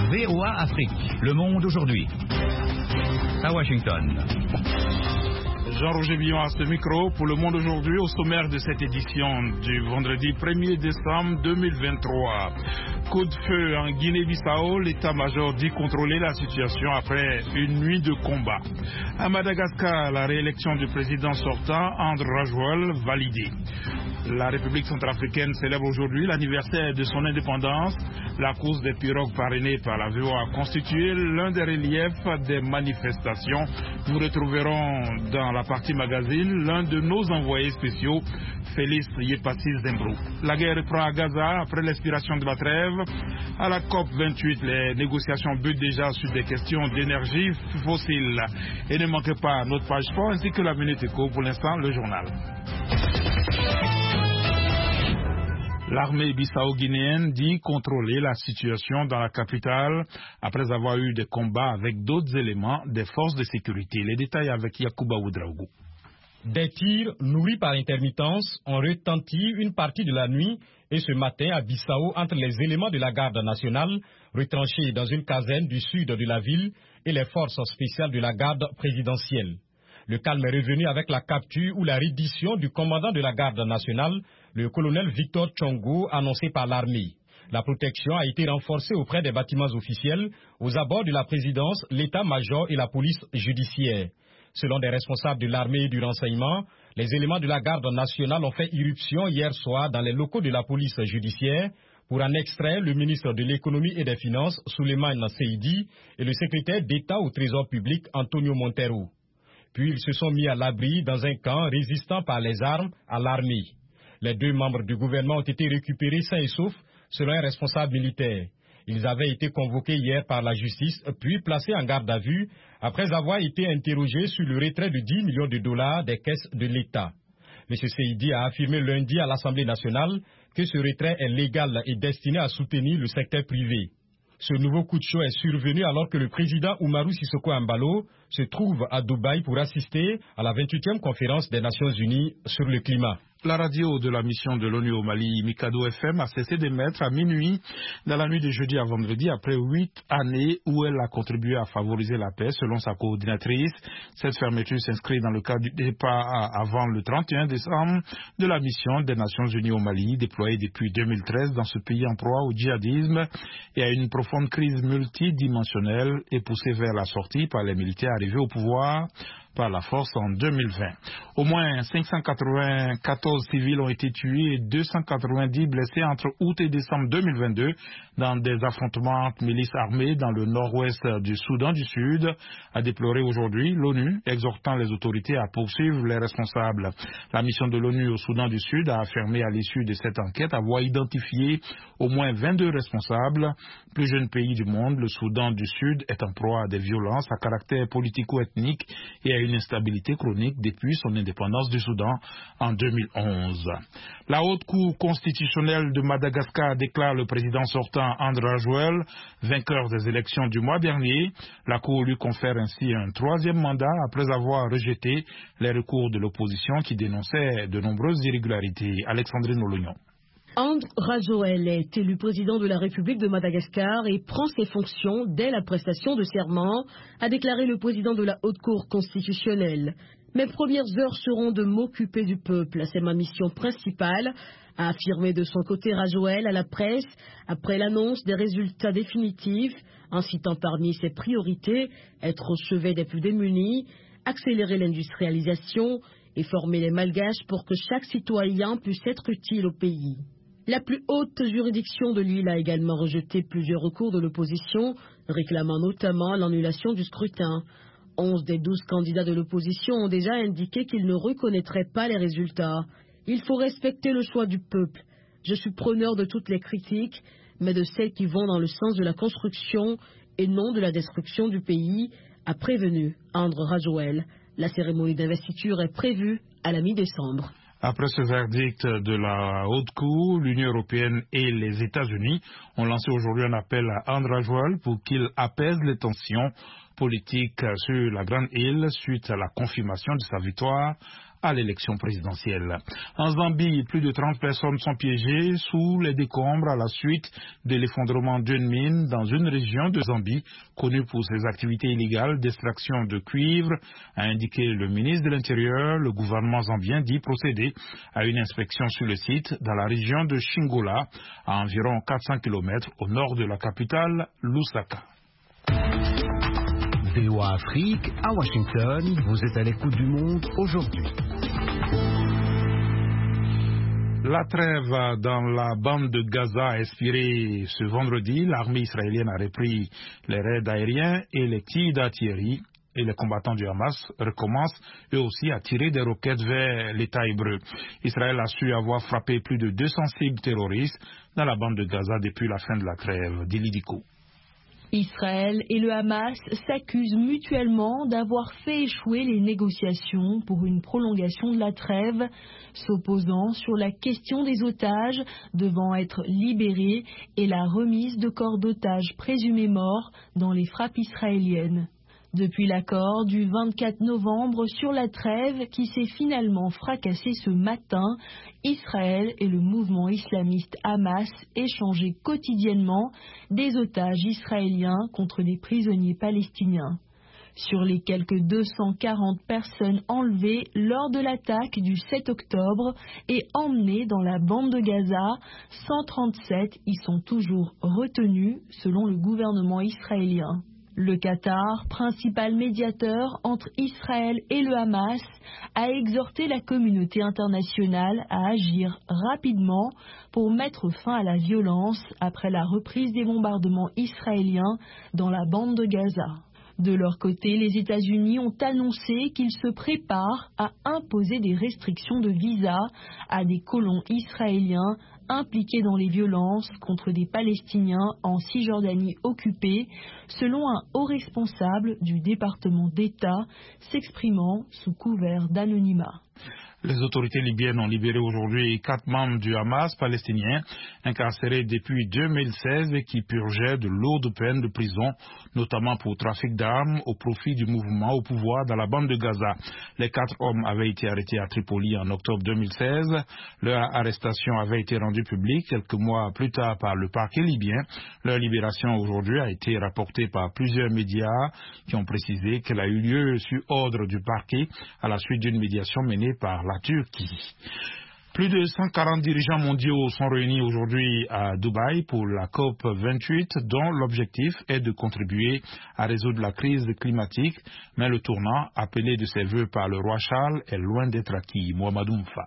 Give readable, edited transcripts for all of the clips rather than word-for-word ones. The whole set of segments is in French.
VOA Afrique, le monde aujourd'hui. À Washington. Jean-Roger Billon à ce micro pour Le Monde aujourd'hui au sommaire de cette édition du vendredi 1er décembre 2023. Coup de feu en Guinée-Bissau, l'état-major dit contrôler la situation après une nuit de combat. À Madagascar, la réélection du président sortant, André Rajoelina, validée. La République centrafricaine célèbre aujourd'hui l'anniversaire de son indépendance. La course des pirogues parrainée par la VOA a constitué l'un des reliefs des manifestations. Nous retrouverons dans la partie magazine l'un de nos envoyés spéciaux, Félix Yepassis Zembrou. La guerre reprend à Gaza après l'expiration de la trêve. À la COP28, les négociations butent déjà sur des questions d'énergie fossile. Et ne manquez pas notre page sport ainsi que la Minute Éco. Pour l'instant, le journal. L'armée bissau-guinéenne dit contrôler la situation dans la capitale après avoir eu des combats avec d'autres éléments des forces de sécurité. Les détails avec Yacouba Ouedraogo. Des tirs nourris par intermittence ont retenti une partie de la nuit et ce matin à Bissau entre les éléments de la garde nationale retranchés dans une caserne du sud de la ville et les forces spéciales de la garde présidentielle. Le calme est revenu avec la capture ou la reddition du commandant de la garde nationale, le colonel Victor Chongo, annoncé par l'armée. La protection a été renforcée auprès des bâtiments officiels, aux abords de la présidence, l'état-major et la police judiciaire. Selon des responsables de l'armée et du renseignement, les éléments de la garde nationale ont fait irruption hier soir dans les locaux de la police judiciaire pour en extraire le ministre de l'économie et des finances, Souleymane Seydi, et le secrétaire d'État au Trésor public, Antonio Montero. Puis ils se sont mis à l'abri dans un camp résistant par les armes à l'armée. Les deux membres du gouvernement ont été récupérés sains et saufs, selon un responsable militaire. Ils avaient été convoqués hier par la justice, puis placés en garde à vue, après avoir été interrogés sur le retrait de 10 millions de dollars des caisses de l'État. M. Seydi a affirmé lundi à l'Assemblée nationale que ce retrait est légal et destiné à soutenir le secteur privé. Ce nouveau coup de chaud est survenu alors que le président Oumarou Sissoko Embalo se trouve à Dubaï pour assister à la 28e conférence des Nations Unies sur le climat. La radio de la mission de l'ONU au Mali, Mikado FM, a cessé d'émettre à minuit dans la nuit de jeudi à vendredi après 8 années où elle a contribué à favoriser la paix selon sa coordinatrice. Cette fermeture s'inscrit dans le cadre du départ avant le 31 décembre de la mission des Nations Unies au Mali, déployée depuis 2013 dans ce pays en proie au djihadisme et à une profonde crise multidimensionnelle et poussée vers la sortie par les militaires arrivés au pouvoir par la force en 2020. Au moins 594 civils ont été tués et 290 blessés entre août et décembre 2022 dans des affrontements entre milices armées dans le nord-ouest du Soudan du Sud, a déploré aujourd'hui l'ONU, exhortant les autorités à poursuivre les responsables. La mission de l'ONU au Soudan du Sud a affirmé à l'issue de cette enquête avoir identifié au moins 22 responsables. Plus jeune pays du monde, le Soudan du Sud est en proie à des violences à caractère politico-ethnique et à une instabilité chronique depuis son indépendance du Soudan en 2011. La Haute Cour constitutionnelle de Madagascar déclare le président sortant André Rajoelina vainqueur des élections du mois dernier. La Cour lui confère ainsi un troisième mandat après avoir rejeté les recours de l'opposition qui dénonçaient de nombreuses irrégularités. Alexandrine Olognon. André Rajoelina est élu président de la République de Madagascar et prend ses fonctions dès la prestation de serment, a déclaré le président de la Haute Cour constitutionnelle. Mes premières heures seront de m'occuper du peuple, c'est ma mission principale, a affirmé de son côté Rajoelina à la presse après l'annonce des résultats définitifs, en citant parmi ses priorités être au chevet des plus démunis, accélérer l'industrialisation et former les Malgaches pour que chaque citoyen puisse être utile au pays. La plus haute juridiction de l'île a également rejeté plusieurs recours de l'opposition, réclamant notamment l'annulation du scrutin. 11 des 12 candidats de l'opposition ont déjà indiqué qu'ils ne reconnaîtraient pas les résultats. Il faut respecter le choix du peuple. Je suis preneur de toutes les critiques, mais de celles qui vont dans le sens de la construction et non de la destruction du pays, a prévenu André Rajoelina. La cérémonie d'investiture est prévue à la mi-décembre. Après ce verdict de la Haute Cour, l'Union européenne et les États-Unis ont lancé aujourd'hui un appel à André Rajoelina pour qu'il apaise les tensions politiques sur la Grande Île suite à la confirmation de sa victoire à l'élection présidentielle. En Zambie, plus de 30 personnes sont piégées sous les décombres à la suite de l'effondrement d'une mine dans une région de Zambie connue pour ses activités illégales d'extraction de cuivre, a indiqué le ministre de l'Intérieur. Le gouvernement zambien dit procéder à une inspection sur le site dans la région de Shingola, à environ 400 km au nord de la capitale, Lusaka. VOA Afrique, à Washington, vous êtes à l'écoute du monde aujourd'hui. La trêve dans la bande de Gaza a expiré ce vendredi. L'armée israélienne a repris les raids aériens et les tirs d'artillerie. Et les combattants du Hamas recommencent eux aussi à tirer des roquettes vers l'État hébreu. Israël a su avoir frappé plus de 200 cibles terroristes dans la bande de Gaza depuis la fin de la trêve. Dilidico. Israël et le Hamas s'accusent mutuellement d'avoir fait échouer les négociations pour une prolongation de la trêve, s'opposant sur la question des otages devant être libérés et la remise de corps d'otages présumés morts dans les frappes israéliennes. Depuis l'accord du 24 novembre sur la trêve qui s'est finalement fracassé ce matin, Israël et le mouvement islamiste Hamas échangeaient quotidiennement des otages israéliens contre des prisonniers palestiniens. Sur les quelques 240 personnes enlevées lors de l'attaque du 7 octobre et emmenées dans la bande de Gaza, 137 y sont toujours retenus selon le gouvernement israélien. Le Qatar, principal médiateur entre Israël et le Hamas, a exhorté la communauté internationale à agir rapidement pour mettre fin à la violence après la reprise des bombardements israéliens dans la bande de Gaza. De leur côté, les États-Unis ont annoncé qu'ils se préparent à imposer des restrictions de visa à des colons israéliens impliqués dans les violences contre des Palestiniens en Cisjordanie occupée, selon un haut responsable du département d'État s'exprimant sous couvert d'anonymat. Les autorités libyennes ont libéré aujourd'hui 4 membres du Hamas palestinien incarcérés depuis 2016 et qui purgeaient de lourdes peines de prison, notamment pour trafic d'armes au profit du mouvement au pouvoir dans la bande de Gaza. Les 4 hommes avaient été arrêtés à Tripoli en octobre 2016. Leur arrestation avait été rendue publique quelques mois plus tard par le parquet libyen. Leur libération aujourd'hui a été rapportée par plusieurs médias qui ont précisé qu'elle a eu lieu sur ordre du parquet à la suite d'une médiation menée par la Turquie. Plus de 140 dirigeants mondiaux sont réunis aujourd'hui à Dubaï pour la COP 28, dont l'objectif est de contribuer à résoudre la crise climatique, mais le tournant, appelé de ses vœux par le roi Charles, est loin d'être acquis. Mohamedou Mfa.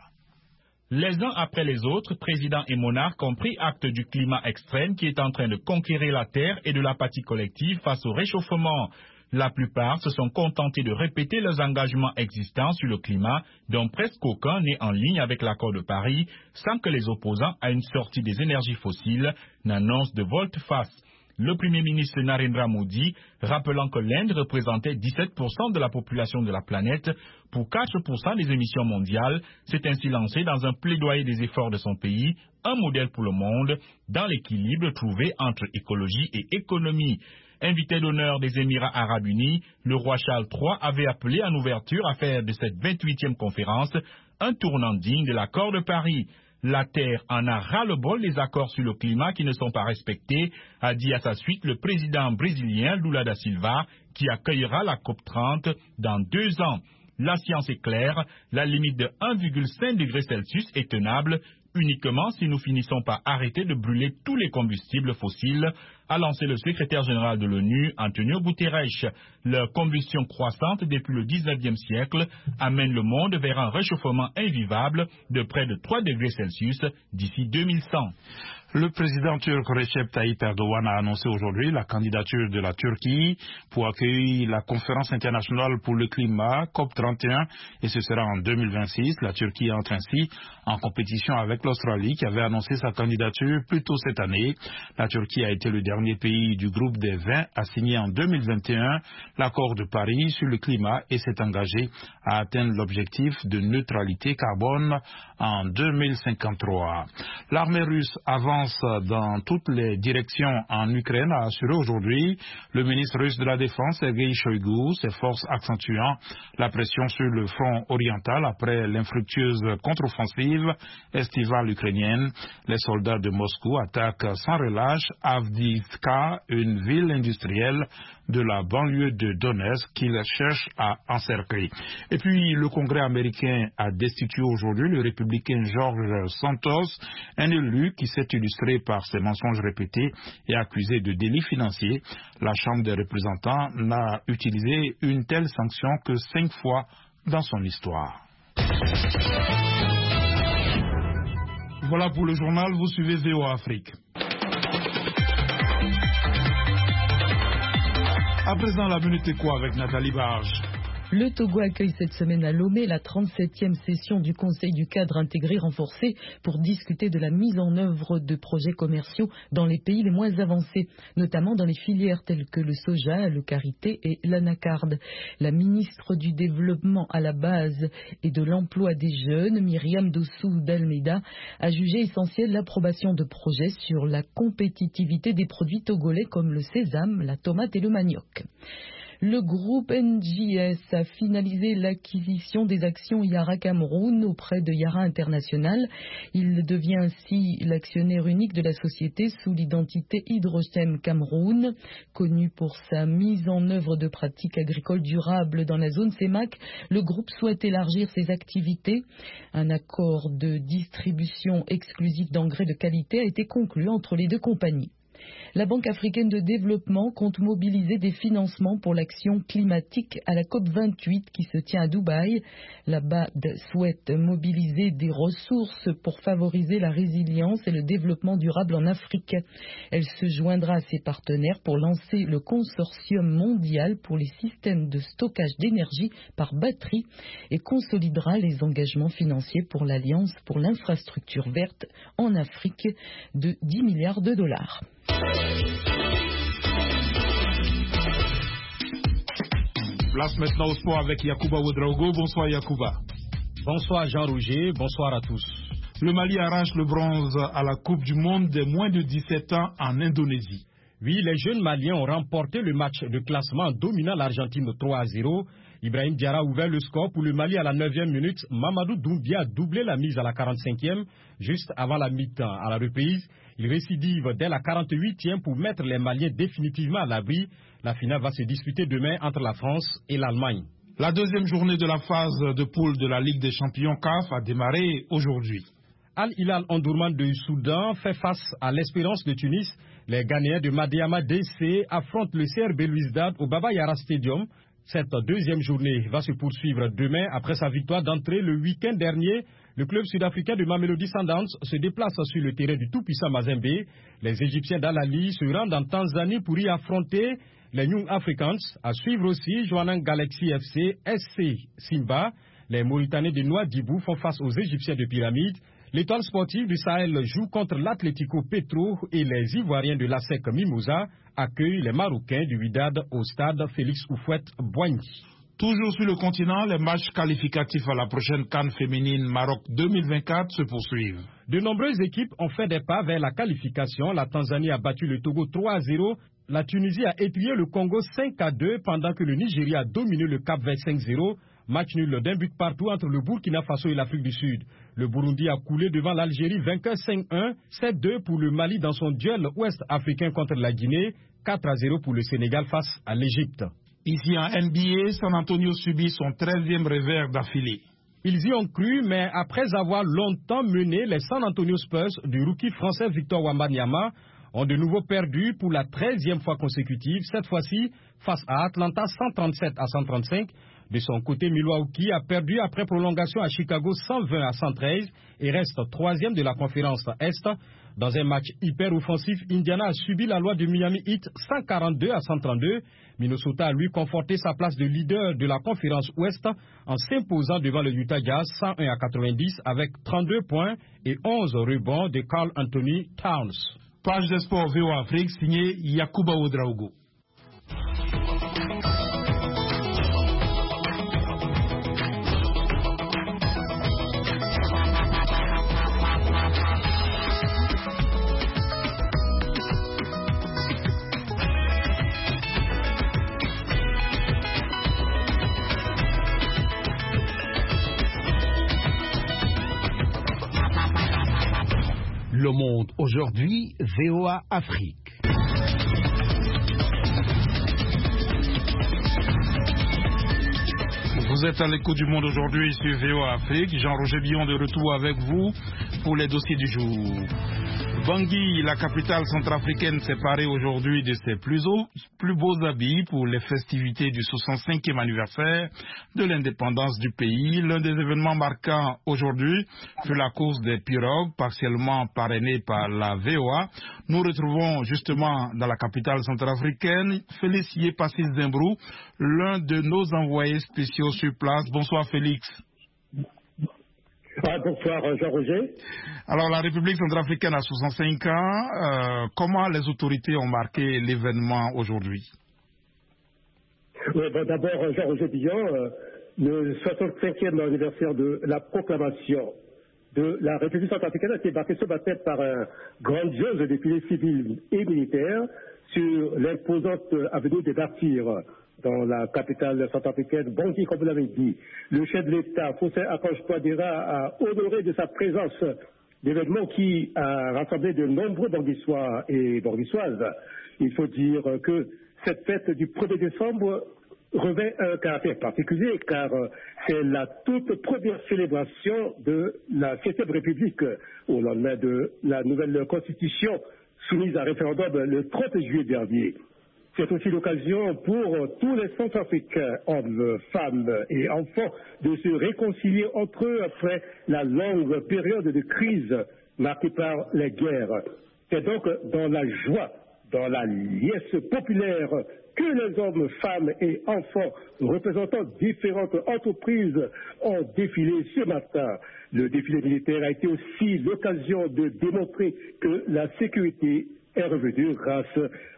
Les uns après les autres, présidents et monarques ont pris acte du climat extrême qui est en train de conquérir la Terre et de l'apathie collective face au réchauffement. La plupart se sont contentés de répéter leurs engagements existants sur le climat, dont presque aucun n'est en ligne avec l'accord de Paris, sans que les opposants à une sortie des énergies fossiles n'annoncent de volte-face. Le Premier ministre Narendra Modi, rappelant que l'Inde représentait 17% de la population de la planète pour 4% des émissions mondiales, s'est ainsi lancé dans un plaidoyer des efforts de son pays, un modèle pour le monde, dans l'équilibre trouvé entre écologie et économie. Invité d'honneur des Émirats arabes unis, le roi Charles III avait appelé en ouverture à faire de cette 28e conférence un tournant digne de l'accord de Paris. La Terre en a ras-le-bol des accords sur le climat qui ne sont pas respectés, a dit à sa suite le président brésilien Lula da Silva, qui accueillera la COP30 dans 2 ans. La science est claire, la limite de 1,5 degré Celsius est tenable uniquement si nous finissons par arrêter de brûler tous les combustibles fossiles, a lancé le secrétaire général de l'ONU, Antonio Guterres. Leur combustion croissante depuis le 19e siècle amène le monde vers un réchauffement invivable de près de 3 degrés Celsius d'ici 2100. Le président turc Recep Tayyip Erdogan a annoncé aujourd'hui la candidature de la Turquie pour accueillir la conférence internationale pour le climat COP31 et ce sera en 2026. La Turquie entre ainsi en compétition avec l'Australie qui avait annoncé sa candidature plus tôt cette année. La Turquie a été le dernier dernier pays du groupe des 20 a signé en 2021 l'accord de Paris sur le climat et s'est engagé à atteindre l'objectif de neutralité carbone en 2053. L'armée russe avance dans toutes les directions en Ukraine, a assuré aujourd'hui le ministre russe de la Défense, Sergei Shoigu, ses forces accentuant la pression sur le front oriental après l'infructueuse contre-offensive estivale ukrainienne. Les soldats de Moscou attaquent sans relâche Avdiivka, une ville industrielle de la banlieue de Donetsk qu'ils cherchent à encercler. Et puis, le Congrès américain a destitué aujourd'hui le républicain George Santos, un élu qui s'est illustré par ses mensonges répétés et accusé de délits financiers. La Chambre des représentants n'a utilisé une telle sanction que 5 fois dans son histoire. Voilà pour le journal, vous suivez VOA Afrique. À présent, la Minute Éco avec Nathalie Barge. Le Togo accueille cette semaine à Lomé la 37e session du Conseil du cadre intégré renforcé pour discuter de la mise en œuvre de projets commerciaux dans les pays les moins avancés, notamment dans les filières telles que le soja, le karité et l'anacarde. La ministre du Développement à la base et de l'emploi des jeunes, Myriam Dossou d'Almeida, a jugé essentiel l'approbation de projets sur la compétitivité des produits togolais comme le sésame, la tomate et le manioc. Le groupe NJS a finalisé l'acquisition des actions Yara Cameroun auprès de Yara International. Il devient ainsi l'actionnaire unique de la société sous l'identité Hydrochem Cameroun. Connu pour sa mise en œuvre de pratiques agricoles durables dans la zone CEMAC, le groupe souhaite élargir ses activités. Un accord de distribution exclusif d'engrais de qualité a été conclu entre les deux compagnies. La Banque africaine de développement compte mobiliser des financements pour l'action climatique à la COP28 qui se tient à Dubaï. La BAD souhaite mobiliser des ressources pour favoriser la résilience et le développement durable en Afrique. Elle se joindra à ses partenaires pour lancer le consortium mondial pour les systèmes de stockage d'énergie par batterie et consolidera les engagements financiers pour l'Alliance pour l'infrastructure verte en Afrique de 10 milliards de dollars. Place maintenant au sport avec Yacouba Ouedraogo. Bonsoir Yacouba. Bonsoir Jean-Roger, bonsoir à tous. Le Mali arrache le bronze à la Coupe du Monde des moins de 17 ans en Indonésie. Oui, les jeunes Maliens ont remporté le match de classement en dominant l'Argentine 3-0. Ibrahim Diarra a ouvert le score pour le Mali à la 9e minute. Mamadou Doumbia a doublé la mise à la 45e, juste avant la mi-temps. À la reprise, il récidive dès la 48e pour mettre les Maliens définitivement à l'abri. La finale va se disputer demain entre la France et l'Allemagne. La deuxième journée de la phase de poule de la Ligue des champions CAF a démarré aujourd'hui. Al-Hilal Omdurman de Soudan fait face à l'Espérance de Tunis. Les Ghanéens de Madiama DC affrontent le CR Belouizdad au Baba Yara Stadium. Cette deuxième journée va se poursuivre demain après sa victoire d'entrée le week-end dernier. Le club sud-africain de Mamelodi Sundowns se déplace sur le terrain du tout-puissant Mazembe. Les Égyptiens d'Al-Ali se rendent en Tanzanie pour y affronter les Young Africans. À suivre aussi Jwaneng Galaxy FC, SC Simba. Les Mauritaniens de Nouadhibou font face aux Égyptiens de Pyramide. L'Étoile sportive du Sahel joue contre l'Atlético Petro et les Ivoiriens de l'ASEC Mimouza accueillent les Marocains du Wydad au stade Félix Houphouët-Boigny. Toujours sur le continent, les matchs qualificatifs à la prochaine CAN féminine Maroc 2024 se poursuivent. De nombreuses équipes ont fait des pas vers la qualification. La Tanzanie a battu le Togo 3-0. La Tunisie a étuyé le Congo 5-2 pendant que le Nigeria a dominé le Cap-Vert 5-0. Match nul d'un but partout entre le Burkina Faso et l'Afrique du Sud. Le Burundi a coulé devant l'Algérie vainqueur 5-1, 7-2 pour le Mali dans son duel ouest-africain contre la Guinée, 4-0 pour le Sénégal face à l'Égypte. Ici en NBA, San Antonio subit son 13e revers d'affilée. Ils y ont cru, mais après avoir longtemps mené, les San Antonio Spurs du rookie français Victor Wembanyama ont de nouveau perdu pour la 13e fois consécutive, cette fois-ci face à Atlanta 137-135. De son côté, Milwaukee a perdu après prolongation à Chicago 120-113 et reste 3e de la conférence Est. Dans un match hyper offensif, Indiana a subi la loi de Miami Heat 142-132. Minnesota a lui conforté sa place de leader de la conférence Ouest en s'imposant devant le Utah Jazz 101-90 avec 32 points et 11 rebonds de Karl Anthony Towns. Page de sport VOA Afrique, signé Yacouba Ouedraogo. Le Monde aujourd'hui, VOA Afrique. Vous êtes à l'écoute du Monde aujourd'hui sur VOA Afrique. Jean-Roger Billon de retour avec vous pour les dossiers du jour. Bangui, la capitale centrafricaine, s'est parée aujourd'hui de ses plus beaux habits pour les festivités du 65e anniversaire de l'indépendance du pays. L'un des événements marquants aujourd'hui fut la course des pirogues, partiellement parrainée par la VOA. Nous retrouvons justement dans la capitale centrafricaine Félix Yepassis Dembrou, l'un de nos envoyés spéciaux sur place. Bonsoir Félix. Bonsoir Jean-Roger. Alors la République centrafricaine a 65 ans. Comment les autorités ont marqué l'événement aujourd'hui? D'abord Jean-Roger Billon, le 65e anniversaire de la proclamation de la République centrafricaine a été marqué ce matin par un grandiose défilé civil et militaire sur l'imposante avenue des Martyrs dans la capitale centrafricaine, Bangui, comme vous l'avez dit. Le chef de l'État, Faustin Archange-Touadéra, a honoré de sa présence l'événement qui a rassemblé de nombreux Banguissois et Banguissoises. Il faut dire que cette fête du 1er décembre revêt un caractère particulier car c'est la toute première célébration de la 7e République au lendemain de la nouvelle constitution soumise à référendum le 30 juillet dernier. C'est aussi l'occasion pour tous les Centrafricains, hommes, femmes et enfants, de se réconcilier entre eux après la longue période de crise marquée par les guerres. C'est donc dans la joie, dans la liesse populaire que les hommes, femmes et enfants représentant différentes entreprises ont défilé ce matin. Le défilé militaire a été aussi l'occasion de démontrer que la sécurité est revenue grâce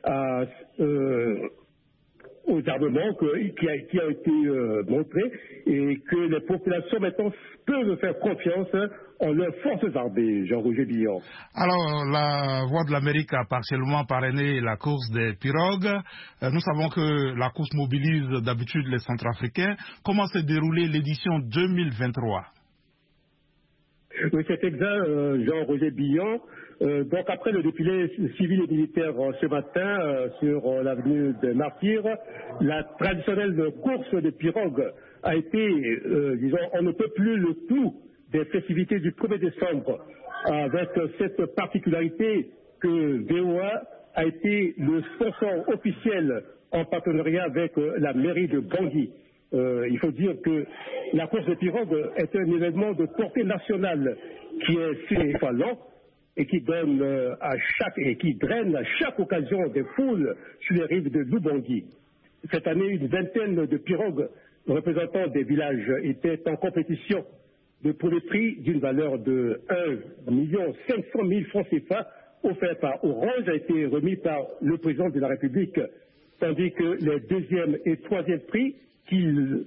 aux armements qui ont été montrés et que les populations maintenant peuvent faire confiance en leurs forces armées. Jean-Roger Billon. Alors, la Voix de l'Amérique a partiellement parrainé la course des pirogues. Nous savons que la course mobilise d'habitude les Centrafricains. Comment s'est déroulée l'édition 2023? Oui, c'est exact, Jean-Roger Billon. Donc après le défilé civil et militaire ce matin sur l'avenue des Martyrs, la traditionnelle course de pirogues a été, disons, on ne peut plus le clou des festivités du 1er décembre, avec cette particularité que VOA a été le sponsor officiel en partenariat avec la mairie de Bangui. Il faut dire que la course de pirogue est un événement de portée nationale qui est signifiant et qui donne qui draine à chaque occasion des foules sur les rives de l'Ubangui. Cette année, une vingtaine de pirogues représentant des villages étaient en compétition. Le premier prix d'une valeur de 1 500 000 francs CFA offert par Orange a été remis par le président de la République, tandis que les deuxième et troisième prix que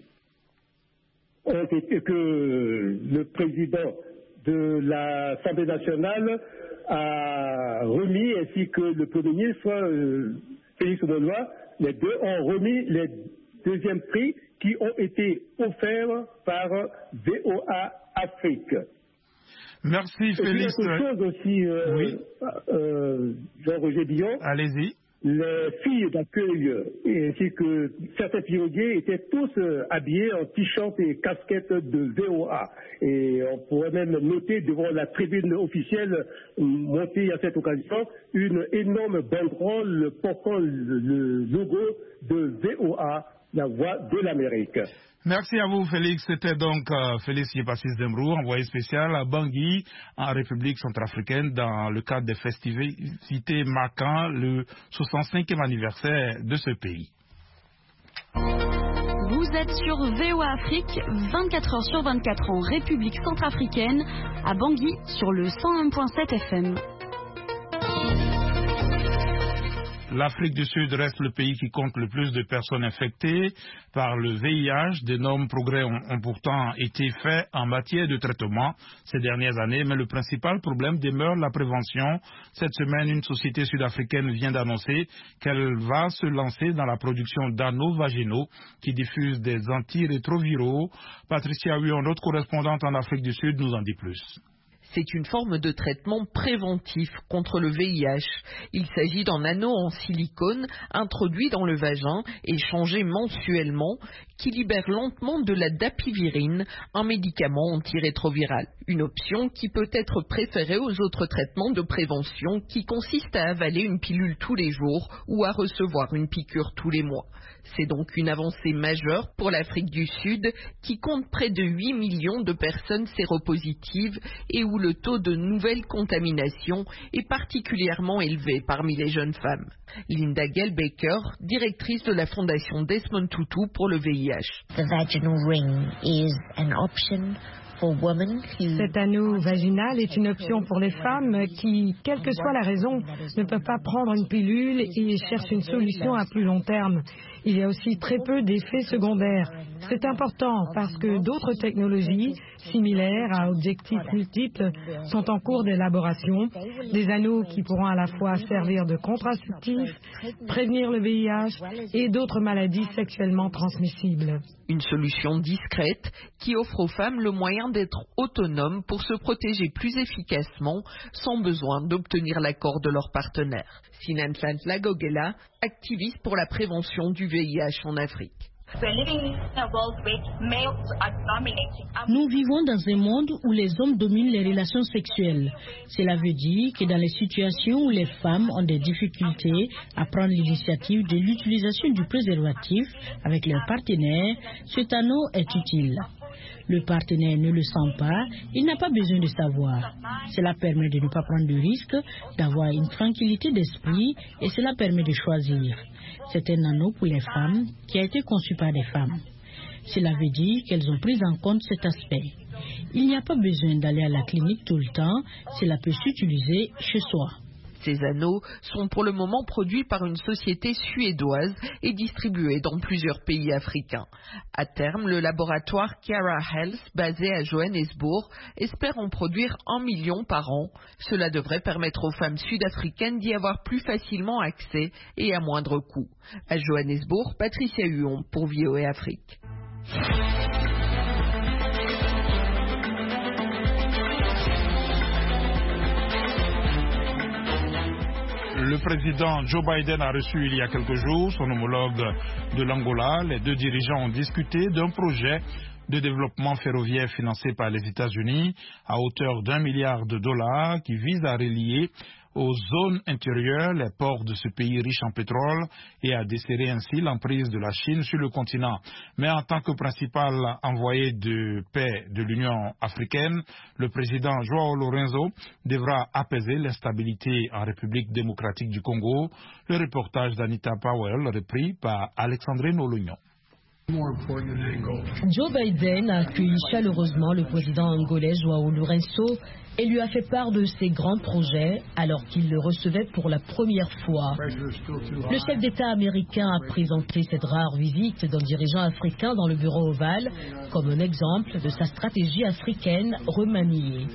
le président de l'Assemblée nationale a remis, ainsi que le Premier ministre Félix Oumonoua, les deux ont remis les deuxièmes prix qui ont été offerts par VOA Afrique. Merci Félix. Et quelque chose aussi, oui. Jean-Roger Billon. Allez-y. Les filles d'accueil ainsi que certains piroguiers étaient tous habillés en t-shirt et casquettes de VOA. Et on pourrait même noter devant la tribune officielle montée à cette occasion une énorme banderole portant le logo de VOA, la Voix de l'Amérique. Merci à vous, Félix. C'était donc Félix Yepassis Dembrou, envoyé spécial à Bangui, en République centrafricaine, dans le cadre des festivités marquant le 65e anniversaire de ce pays. Vous êtes sur VOA Afrique, 24 heures sur 24 en République centrafricaine, à Bangui, sur le 101.7 FM. L'Afrique du Sud reste le pays qui compte le plus de personnes infectées par le VIH. D'énormes progrès ont pourtant été faits en matière de traitement ces dernières années, mais le principal problème demeure la prévention. Cette semaine, une société sud-africaine vient d'annoncer qu'elle va se lancer dans la production d'anneaux vaginaux qui diffusent des antirétroviraux. Patricia Huon, notre correspondante en Afrique du Sud, nous en dit plus. C'est une forme de traitement préventif contre le VIH. Il s'agit d'un anneau en silicone introduit dans le vagin et changé mensuellement qui libère lentement de la dapivirine, un médicament antirétroviral. Une option qui peut être préférée aux autres traitements de prévention qui consistent à avaler une pilule tous les jours ou à recevoir une piqûre tous les mois. C'est donc une avancée majeure pour l'Afrique du Sud qui compte près de 8 millions de personnes séropositives et où le taux de nouvelles contaminations est particulièrement élevé parmi les jeunes femmes. Linda Gale-Baker, directrice de la fondation Desmond Tutu pour le VIH. Cet anneau vaginal est une option pour les femmes qui, quelle que soit la raison, ne peuvent pas prendre une pilule et cherchent une solution à plus long terme. Il y a aussi très peu d'effets secondaires. C'est important parce que d'autres technologies similaires à objectifs multiples sont en cours d'élaboration. Des anneaux qui pourront à la fois servir de contraceptifs, prévenir le VIH et d'autres maladies sexuellement transmissibles. Une solution discrète qui offre aux femmes le moyen d'être autonomes pour se protéger plus efficacement sans besoin d'obtenir l'accord de leur partenaire. Sinan Lagogela, activiste pour la prévention du VIH en Afrique. Nous vivons dans un monde où les hommes dominent les relations sexuelles. Cela veut dire que dans les situations où les femmes ont des difficultés à prendre l'initiative de l'utilisation du préservatif avec leur partenaire, cet anneau est utile. Le partenaire ne le sent pas, il n'a pas besoin de savoir. Cela permet de ne pas prendre de risques, d'avoir une tranquillité d'esprit et cela permet de choisir. C'est un anneau pour les femmes qui a été conçu par des femmes. Cela veut dire qu'elles ont pris en compte cet aspect. Il n'y a pas besoin d'aller à la clinique tout le temps, cela peut s'utiliser chez soi. Ces anneaux sont pour le moment produits par une société suédoise et distribués dans plusieurs pays africains. À terme, le laboratoire Chiara Health, basé à Johannesburg, espère en produire 1 million par an. Cela devrait permettre aux femmes sud-africaines d'y avoir plus facilement accès et à moindre coût. À Johannesburg, Patricia Huon pour VOA Afrique. Le président Joe Biden a reçu il y a quelques jours son homologue de l'Angola. Les deux dirigeants ont discuté d'un projet de développement ferroviaire financé par les États-Unis à hauteur d'$1 milliard qui vise à relier aux zones intérieures les ports de ce pays riche en pétrole et à desserrer ainsi l'emprise de la Chine sur le continent. Mais en tant que principal envoyé de paix de l'Union africaine, le président João Lourenço devra apaiser l'instabilité en République démocratique du Congo. Le reportage d'Anita Powell repris par Alexandrine Olognon. Joe Biden a accueilli chaleureusement le président angolais João Lourenço et lui a fait part de ses grands projets alors qu'il le recevait pour la première fois. Le chef d'État américain a présenté cette rare visite d'un dirigeant africain dans le bureau ovale comme un exemple de sa stratégie africaine remaniée.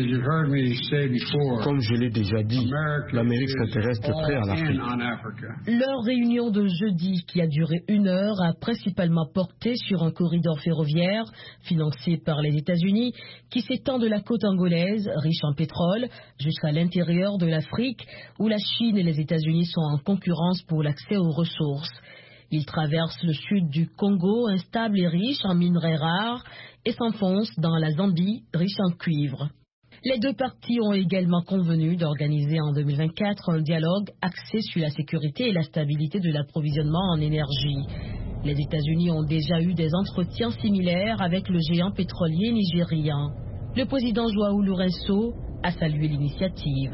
Comme je l'ai déjà dit, l'Amérique s'intéresse de près à l'Afrique. Leur réunion de jeudi, qui a duré 1 heure, a principalement porté sur un corridor ferroviaire financé par les États-Unis qui s'étend de la côte angolaise, riche en pétrole, jusqu'à l'intérieur de l'Afrique, où la Chine et les États-Unis sont en concurrence pour l'accès aux ressources. Il traverse le sud du Congo, instable et riche en minerais rares, et s'enfonce dans la Zambie, riche en cuivre. Les deux parties ont également convenu d'organiser en 2024 un dialogue axé sur la sécurité et la stabilité de l'approvisionnement en énergie. Les États-Unis ont déjà eu des entretiens similaires avec le géant pétrolier nigérian. Le président João Lourenço a salué l'initiative.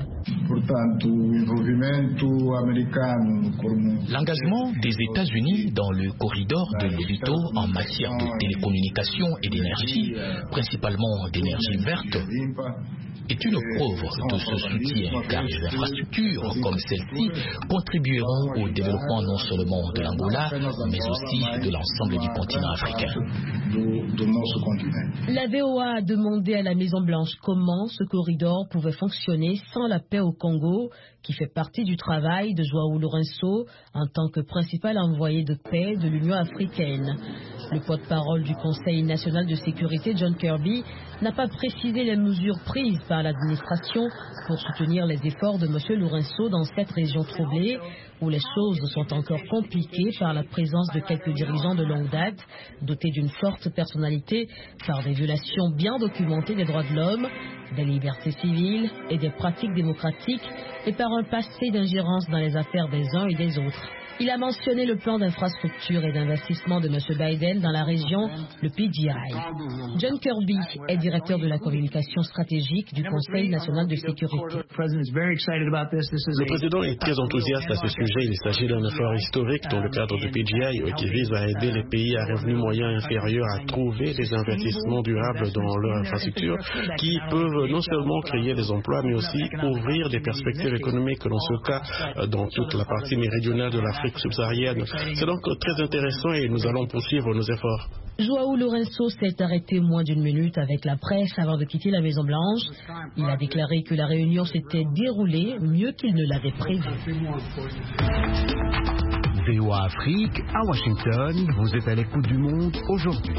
L'engagement des États-Unis dans le corridor de Lobito en matière de télécommunications et d'énergie, principalement d'énergie verte, est une preuve de ce soutien, car les infrastructures comme celle-ci contribueront au développement non seulement de l'Angola, mais aussi de l'ensemble du continent africain. La VOA a demandé à la Maison-Blanche comment ce corridor pouvait fonctionner sans la paix au Congo, qui fait partie du travail de João Lourenço en tant que principal envoyé de paix de l'Union africaine. Le porte-parole du Conseil national de sécurité, John Kirby, n'a pas précisé les mesures prises par l'administration pour soutenir les efforts de M. Lourenço dans cette région troublée, où les choses sont encore compliquées par la présence de quelques dirigeants de longue date, dotés d'une forte personnalité, par des violations bien documentées des droits de l'homme, des libertés civiles et des pratiques démocratiques, et par un passé d'ingérence dans les affaires des uns et des autres. Il a mentionné le plan d'infrastructure et d'investissement de M. Biden dans la région, le PGI. John Kirby est directeur de la communication stratégique du Conseil national de sécurité. Le président est très enthousiaste à ce sujet. Il s'agit d'un effort historique dans le cadre du PGI qui vise à aider les pays à revenus moyens inférieurs à trouver des investissements durables dans leur infrastructure qui peuvent non seulement créer des emplois mais aussi ouvrir des perspectives économiques dans ce cas dans toute la partie méridionale de l'Afrique subsaharienne. C'est donc très intéressant et nous allons poursuivre nos efforts. João Lourenço s'est arrêté moins d'une minute avec la presse avant de quitter la Maison-Blanche. Il a déclaré que la réunion s'était déroulée mieux qu'il ne l'avait prévu. VOA Afrique, à Washington, vous êtes à l'écoute du monde aujourd'hui.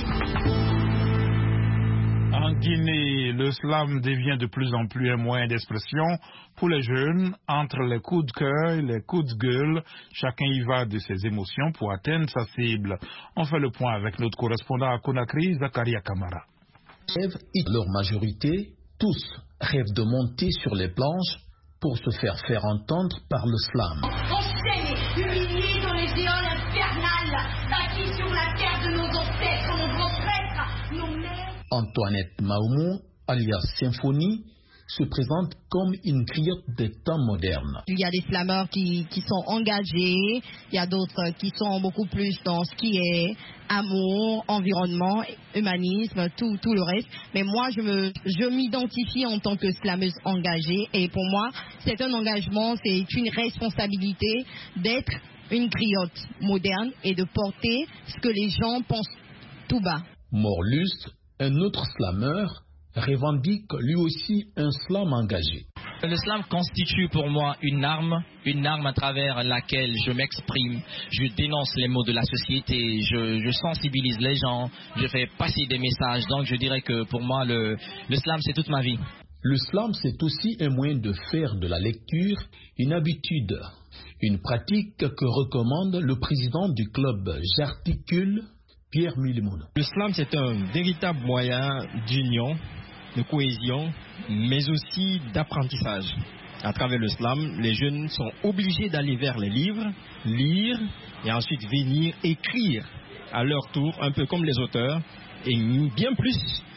En Guinée, le slam devient de plus en plus un moyen d'expression pour les jeunes. Entre les coups de cœur et les coups de gueule, chacun y va de ses émotions pour atteindre sa cible. On fait le point avec notre correspondant à Conakry, Zakaria Kamara. Leur majorité, tous rêvent de monter sur les planches pour se faire entendre par le slam. Enchaînés, humiliés dans les géoles infernales, bâtis sur la terre de nos ancêtres, nos grands prêtres, nos mères. Antoinette Maoumou, alias Symphonie, se présente comme une griotte des temps modernes. Il y a des slameurs qui sont engagés, il y a d'autres qui sont beaucoup plus dans ce qui est amour, environnement, humanisme, tout le reste. Mais moi, je m'identifie en tant que slameuse engagée et pour moi, c'est un engagement, c'est une responsabilité d'être une griotte moderne et de porter ce que les gens pensent tout bas. Morlus, un autre slameur, revendique lui aussi un slam engagé. Le slam constitue pour moi une arme à travers laquelle je m'exprime, je dénonce les maux de la société, je sensibilise les gens, je fais passer des messages. Donc je dirais que pour moi le slam c'est toute ma vie. Le slam c'est aussi un moyen de faire de la lecture une habitude, une pratique que recommande le président du club J'articule, Pierre Milimono. Le slam c'est un véritable moyen d'union, de cohésion, mais aussi d'apprentissage. À travers le slam, les jeunes sont obligés d'aller vers les livres, lire et ensuite venir écrire à leur tour, un peu comme les auteurs. Et bien plus,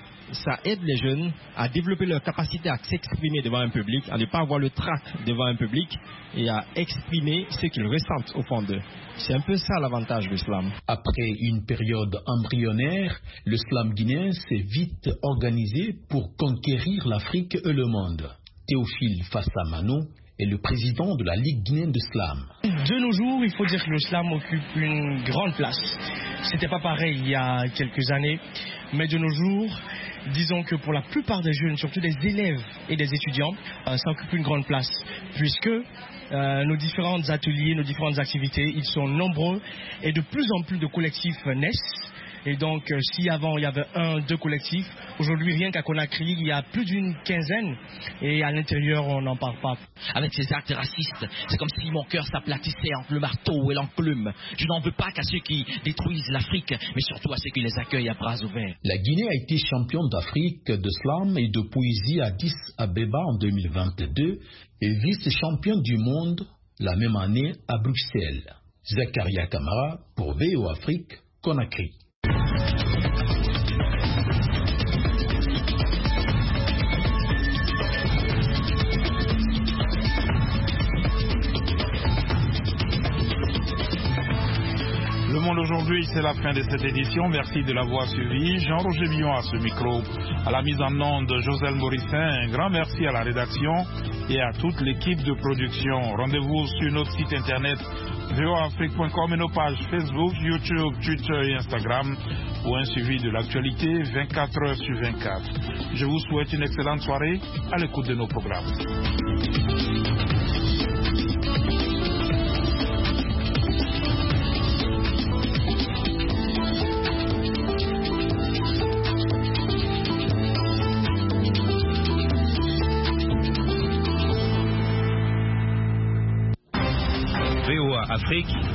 ça aide les jeunes à développer leur capacité à s'exprimer devant un public, à ne pas avoir le trac devant un public et à exprimer ce qu'ils ressentent au fond d'eux. C'est un peu ça l'avantage du slam. Après une période embryonnaire, le slam guinéen s'est vite organisé pour conquérir l'Afrique et le monde. Théophile Fassamano est le président de la Ligue guinéenne de slam. De nos jours, il faut dire que le slam occupe une grande place. C'était pas pareil il y a quelques années, mais de nos jours, disons que pour la plupart des jeunes, surtout des élèves et des étudiants, ça occupe une grande place, puisque nos différents ateliers, nos différentes activités, ils sont nombreux et de plus en plus de collectifs naissent. Et donc, si avant il y avait 1-2 collectifs, aujourd'hui rien qu'à Conakry, il y a plus d'une quinzaine. Et à l'intérieur, on n'en parle pas. Avec ces actes racistes, c'est comme si mon cœur s'aplatissait entre le marteau et l'enclume. Je n'en veux pas qu'à ceux qui détruisent l'Afrique, mais surtout à ceux qui les accueillent à bras ouverts. La Guinée a été championne d'Afrique de slam et de poésie à Addis Abeba en 2022 et vice-championne du monde la même année à Bruxelles. Zakaria Kamara pour VOA Afrique, Conakry. Le monde aujourd'hui, c'est la fin de cette édition. Merci de l'avoir suivi. Jean-Roger Billon à ce micro. À la mise en onde, Joselle Morissin. Un grand merci à la rédaction et à toute l'équipe de production. Rendez-vous sur notre site internet voaafrique.com et nos pages Facebook, YouTube, Twitter et Instagram pour un suivi de l'actualité 24 heures sur 24. Je vous souhaite une excellente soirée à l'écoute de nos programmes. VOA Afrique